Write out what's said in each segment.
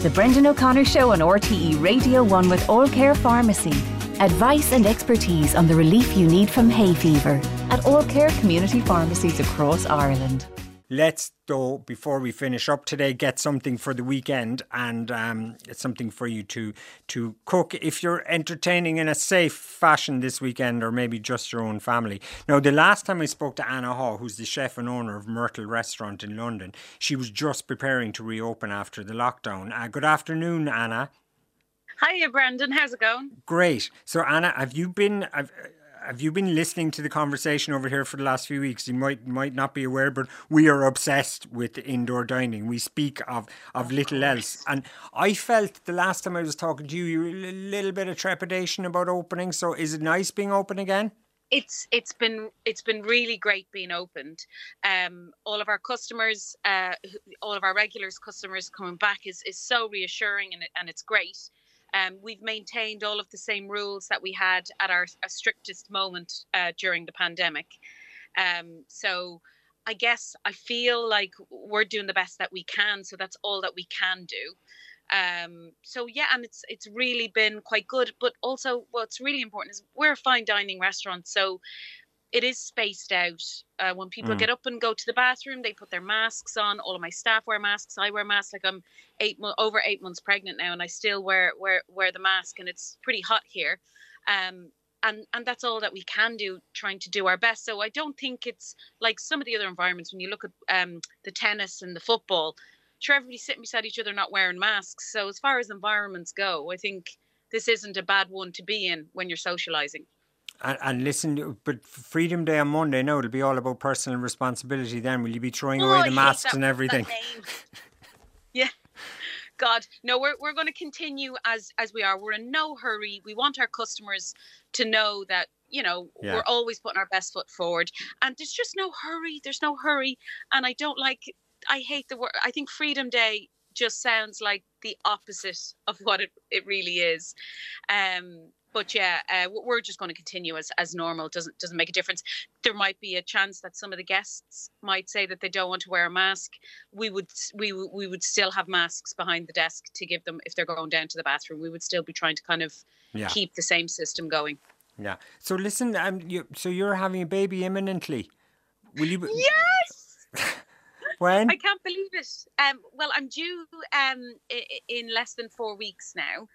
The Brendan O'Connor Show on RTE Radio 1 with All Care Pharmacy. Advice and expertise on the relief you need from hay fever at All Care community pharmacies across Ireland. Let's, though, before we finish up today, get something for the weekend, and it's something for you to cook if you're entertaining in a safe fashion this weekend, or maybe just your own family. Now, the last time I spoke to Anna Haw, who's the chef and owner of Myrtle Restaurant in London, she was just preparing to reopen after the lockdown. Good afternoon, Anna. Hiya, Brendan. How's it going? Great. So, Anna, have you been listening to the conversation over here for the last few weeks? You might not be aware, but we are obsessed with indoor dining. We speak of little else. And I felt the last time I was talking to you, you were a little bit of trepidation about opening. So is it nice being open again? It's been really great being opened. All of our customers, all of our regulars customers coming back is so reassuring, and it's great. We've maintained all of the same rules that we had at our strictest moment during the pandemic. So I guess I feel like we're doing the best that we can. So that's all that we can do. So yeah, and it's really been quite good. But also what's really important is we're a fine dining restaurant. So it is spaced out. When people get up and go to the bathroom, they put their masks on. All of my staff wear masks. I wear masks. Like I'm over 8 months pregnant now, and I still wear the mask. And it's pretty hot here, and that's all that we can do, trying to do our best. So I don't think it's like some of the other environments. When you look at the tennis and the football, sure, everybody's sitting beside each other, not wearing masks. So as far as environments go, I think this isn't a bad one to be in when you're socialising. And listen, but Freedom Day on Monday, no, it'll be all about personal responsibility then. Will you be throwing away the masks and everything? Yeah. God, no, we're going to continue as we are. We're in no hurry. We want our customers to know that, we're always putting our best foot forward. And there's just no hurry. There's no hurry. And I hate the word. I think Freedom Day just sounds like the opposite of what it really is. But yeah, we're just going to continue as normal. It doesn't make a difference. There might be a chance that some of the guests might say that they don't want to wear a mask. We would still have masks behind the desk to give them if they're going down to the bathroom. We would still be trying to kind of keep the same system going. Yeah. So listen, so you're having a baby imminently. Will you? Yes. When? I can't believe it. Well, I'm due in less than 4 weeks now.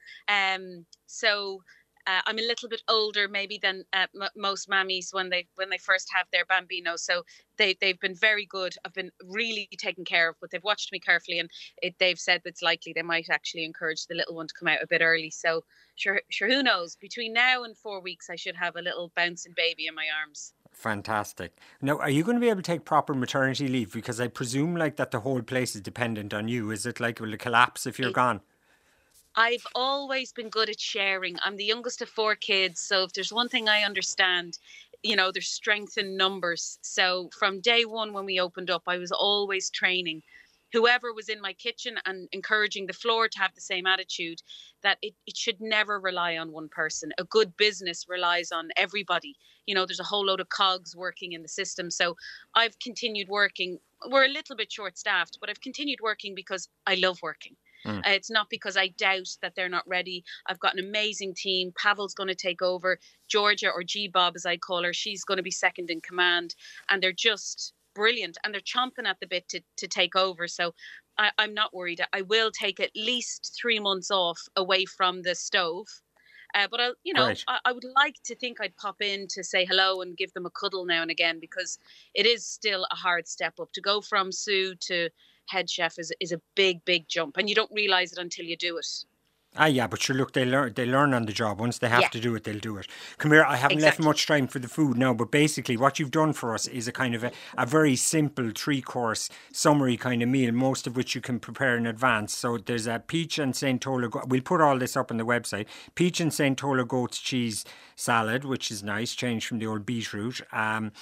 So. I'm a little bit older maybe than most mammies when they first have their bambino. So they've been very good. I've been really taken care of, but they've watched me carefully, and they've said that it's likely they might actually encourage the little one to come out a bit early. So sure, who knows? Between now and 4 weeks, I should have a little bouncing baby in my arms. Fantastic. Now, are you going to be able to take proper maternity leave? Because I presume like that the whole place is dependent on you. Is it like, will it collapse if you're gone? I've always been good at sharing. I'm the youngest of 4 kids. So if there's one thing I understand, there's strength in numbers. So from day one when we opened up, I was always training whoever was in my kitchen and encouraging the floor to have the same attitude, that it should never rely on one person. A good business relies on everybody. There's a whole load of cogs working in the system. So I've continued working. We're a little bit short-staffed, but I've continued working because I love working. It's not because I doubt that they're not ready. I've got an amazing team. Pavel's going to take over. Georgia, or G-Bob as I call her, she's going to be second in command. And they're just brilliant. And they're chomping at the bit to take over. So I'm not worried. I will take at least 3 months off away from the stove. But I would like to think I'd pop in to say hello and give them a cuddle now and again, because it is still a hard step up. To go from sous to head chef is a big jump, and you don't realise it until you do it. Yeah, but sure, look, they learn on the job. Once they have to do it, they'll do it. Come here, I haven't left much time for the food now, but basically what you've done for us is a kind of a very simple 3-course summary kind of meal, most of which you can prepare in advance. So there's a peach and St. Tola, we'll put all this up on the website, peach and St. Tola goat's cheese salad, which is nice, change from the old beetroot. And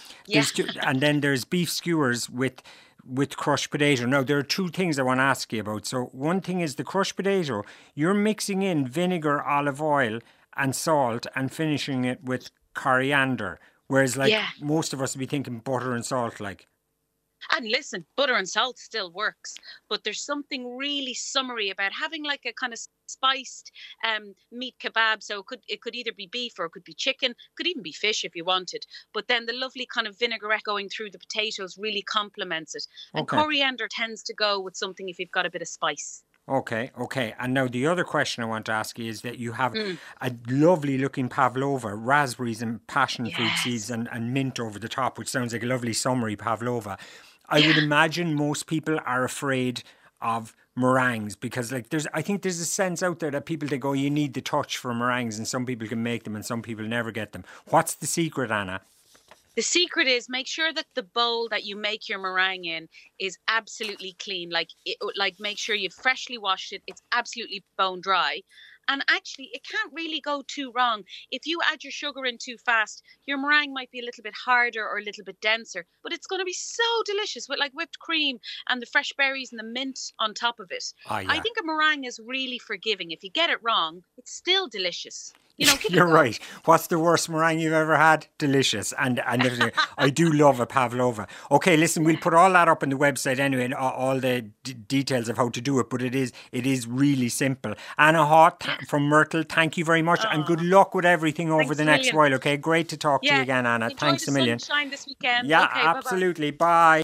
then there's beef skewers with crushed potato. Now, there are 2 things I want to ask you about. So one thing is the crushed potato. You're mixing in vinegar, olive oil and salt and finishing it with coriander. Whereas most of us would be thinking butter and salt like. And listen, butter and salt still works, but there's something really summery about having like a kind of spiced meat kebab. So it could either be beef or it could be chicken, could even be fish if you wanted. But then the lovely kind of vinaigrette going through the potatoes really complements it. And Okay. coriander tends to go with something if you've got a bit of spice. Okay, okay. And now the other question I want to ask you is that you have Mm. a lovely looking pavlova, raspberries and passion fruit seeds Yes. and mint over the top, which sounds like a lovely summery pavlova. I would imagine most people are afraid of meringues because I think there's a sense out there that people they go, you need the touch for meringues, and some people can make them and some people never get them. What's the secret, Anna? The secret is make sure that the bowl that you make your meringue in is absolutely clean. Like make sure you've freshly washed it. It's absolutely bone dry. And actually, it can't really go too wrong. If you add your sugar in too fast, your meringue might be a little bit harder or a little bit denser, but it's going to be so delicious with like whipped cream and the fresh berries and the mint on top of it. Ah, I yeah. think a meringue is really forgiving. If you get it wrong, it's still delicious. Give it a You're go. right. What's the worst meringue you've ever had? Delicious. And I do love a pavlova. Okay, listen, we'll put all that up on the website anyway, and all the details of how to do it. But it is really simple. Anna Hart from Myrtle, thank you very much, and good luck with everything over Thanks the a next million. while. Okay, great to talk to you Yeah. again, Anna. Enjoy Thanks the a million. sunshine this weekend. Yeah, Okay, bye-bye. absolutely. Bye.